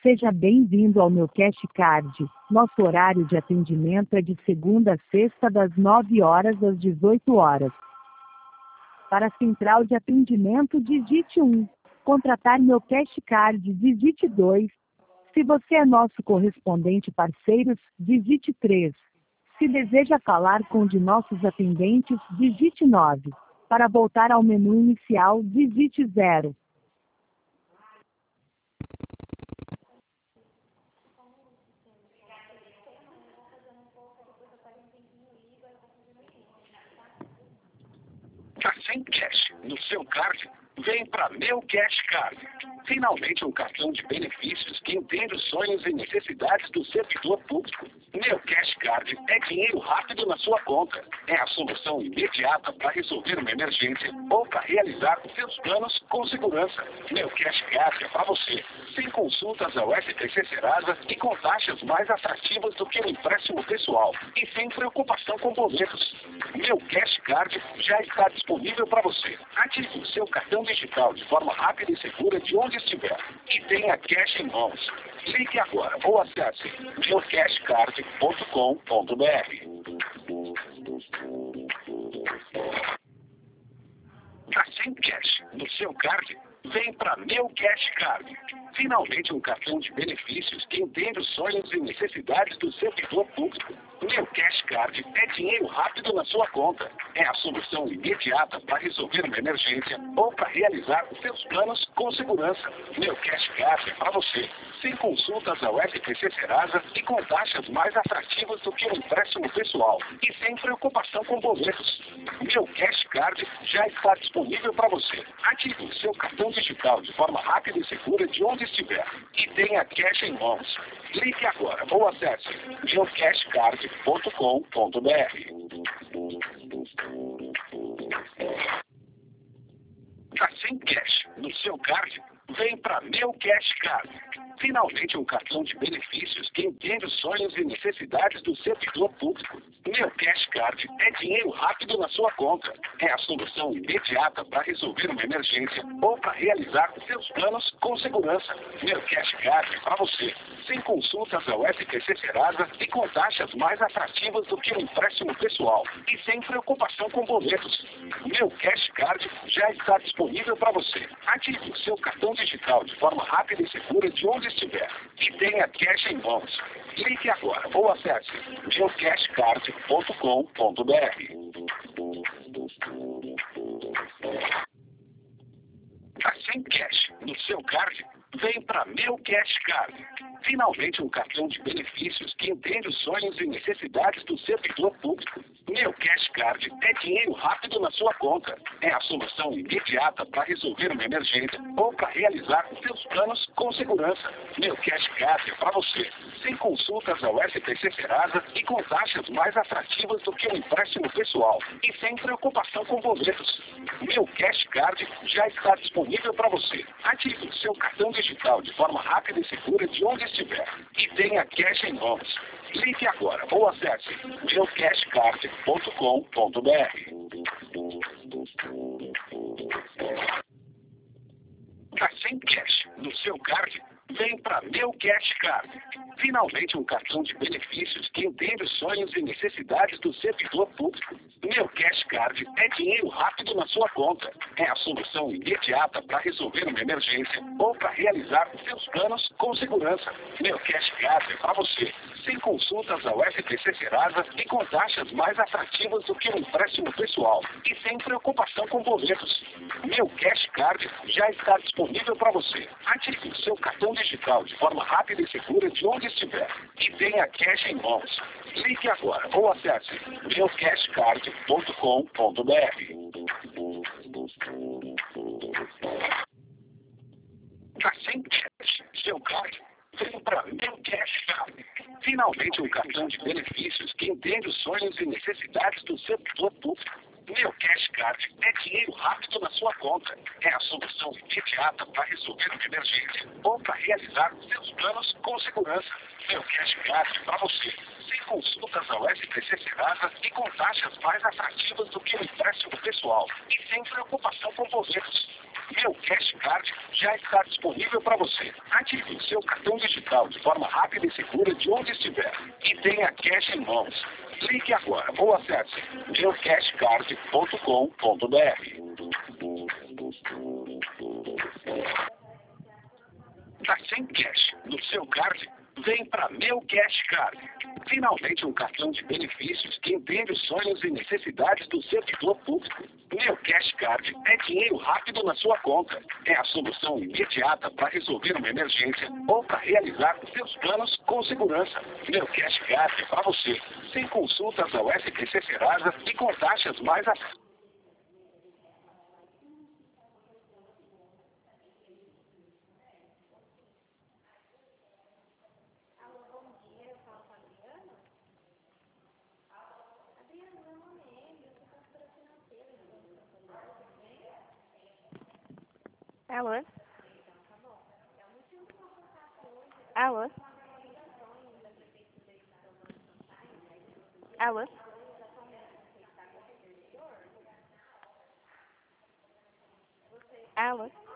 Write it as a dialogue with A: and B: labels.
A: Seja bem-vindo ao meu Cash Card. Nosso horário de atendimento é de segunda a sexta, das 9 horas às 18 horas. Para a central de atendimento, digite 1. Contratar meu Cash Card, digite 2. Se você é nosso correspondente parceiros, digite 3. Se deseja falar com um de nossos atendentes, digite 9. Para voltar ao menu inicial, digite 0.
B: Tá sem cash no seu card? Vem para Meu Cash Card. Finalmente um cartão de benefícios que entende os sonhos e necessidades do servidor público. Meu Cash Card é dinheiro rápido na sua conta. É a solução imediata para resolver uma emergência ou para realizar os seus planos com segurança. Meu Cash Card é para você, sem consultas ao SPC Serasa e com taxas mais atrativas do que o empréstimo pessoal e sem preocupação com boletos. Meu Cash Card já está disponível para você. Ative o seu cartão digital de forma rápida e segura de onde estiver e tenha cash em mãos. Ligue agora ou acesse meocashcard.com.br. Tá sem cash no seu card? Vem para Meu Cash Card. Finalmente um cartão de benefícios que entende os sonhos e necessidades do servidor público. Meu Cash Card é dinheiro rápido na sua conta. É a solução imediata para resolver uma emergência ou para realizar os seus planos com segurança. Meu Cash Card é para você, sem consultas ao SPC Serasa e com taxas mais atrativas do que o empréstimo pessoal e sem preocupação com boletos. Meu Cash Card já está disponível para você. Ative o seu cartão digital de forma rápida e segura de onde estiver e tenha cash em mãos. Ligue agora ou acesse meocashcard.com.br. Tá sem cash no seu card? Vem para Meu Cash Card. Finalmente um cartão de benefícios que entende os sonhos e necessidades do servidor público. Meu Cash Card é dinheiro rápido na sua conta. É a solução imediata para resolver uma emergência ou para realizar os seus planos com segurança. Meu Cash Card é para você, sem consultas ao SPC Serasa e com taxas mais atrativas do que o empréstimo pessoal e sem preocupação com boletos. Meu Cash Card já está disponível para você. Ative o seu cartão digital de forma rápida e segura de onde estiver e tenha cash em mãos. Ligue agora ou acesse meocashcard.com.br. Tá sem cash no seu card? Vem para Meu Cash Card. Finalmente um cartão de benefícios que entende os sonhos e necessidades do servidor público. Meu Cash Card é dinheiro rápido na sua conta. É a solução imediata para resolver uma emergência ou para realizar os seus planos com segurança. Meu Cash Card é para você, sem consultas ao SPC Serasa e com taxas mais atrativas do que o empréstimo pessoal e sem preocupação com boletos. Meu Cash Card já está disponível para você. Ative o seu cartão digital de forma rápida e segura de onde estiver e tenha cash em mãos. Ligue agora ou acesse meocashcard.com.br. Tá sem cash no seu card? Vem para Meu Cash Card. Finalmente um cartão de benefícios que entende os sonhos e necessidades do servidor público. Meu Cash Card é dinheiro rápido na sua conta. É a solução imediata para resolver uma emergência ou para realizar os seus planos com segurança. Meu Cash Card é para você, sem consultas ao SPC Serasa e com taxas mais atrativas do que o empréstimo pessoal e sem preocupação com boletos. Meu Cash Card já está disponível para você. Ative o seu cartão digital de forma rápida e segura de onde estiver e tenha cash em mãos. Ligue agora ou acesse meocashcard.com.br. Tá sem cash seu card? Vem para Meu Cash Card. Finalmente um cartão de benefícios que entende os sonhos e necessidades do servidor público. Meu Cash Card é dinheiro rápido na sua conta. É a solução imediata para resolver uma emergência ou para realizar os seus planos com segurança. Meu Cash Card é para você, sem consultas ao SPC Serasa e com taxas mais atrativas do que o empréstimo pessoal e sem preocupação com boletos. Meu Cash Card já está disponível para você. Ative o seu cartão digital de forma rápida e segura de onde estiver. E tenha cash em mãos. Clique agora ou acesse meucashcard.com.br. Tá sem cash no seu card? Vem para Meu Cash Card. Finalmente um cartão de benefícios que entende os sonhos e necessidades do servidor público. Meu Cash Card é dinheiro rápido na sua conta. É a solução imediata para resolver uma emergência ou para realizar seus planos com segurança. Meu Cash Card é para você, sem consultas ao SPC Serasa e com taxas mais acessíveis.
C: Alô? Alô? Alô? Alô?